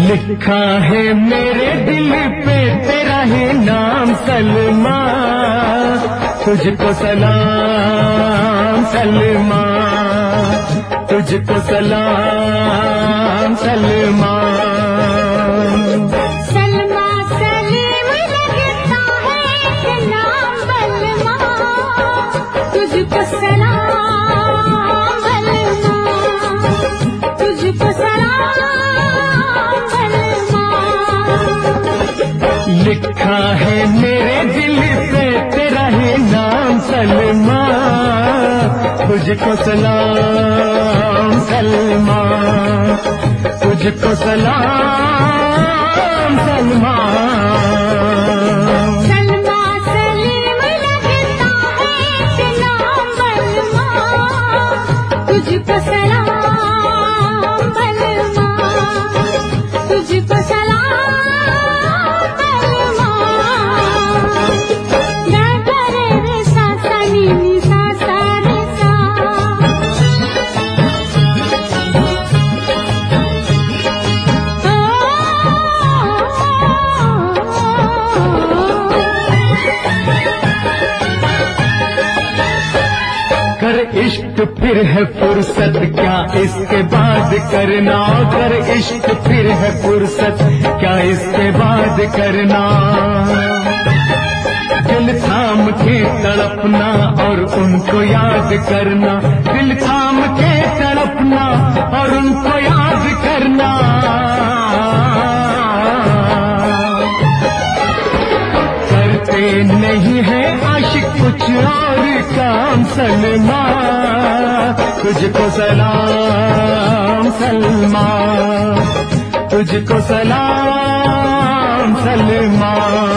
लिखा है मेरे दिल पे तेरा ही नाम सलमा, तुझको सलाम सलमा, तुझको सलाम सलमा। सलमा सलीम लगता है नाम बलमा, तुझको सलाम बलमा, तुझको सलाम बलमा। लिखा है मेरे दिल पे तेरा ही नाम सलमा, तुझको सलाम सलमा, तुझको सलाम सलमा। सलमा सलीम लगता है नाम बलमा, तुझको सलाम बलमा, तुझको सलाम बलमा। गा गा रे रे सा सा नी नी सा सा रे सा। कर इश्क फिर है फुर्सत क्या इसके बाद करना, कर इश्क फिर है फुर्सत क्या इसके बाद करना। दिल थाम के तड़पना और उनको याद करना, दिल थाम के तड़पना और उनको याद करना। करते नहीं है आशिक कुछ और काम सलमा, तुझको सलाम सलमा, तुझको सलाम सलमा।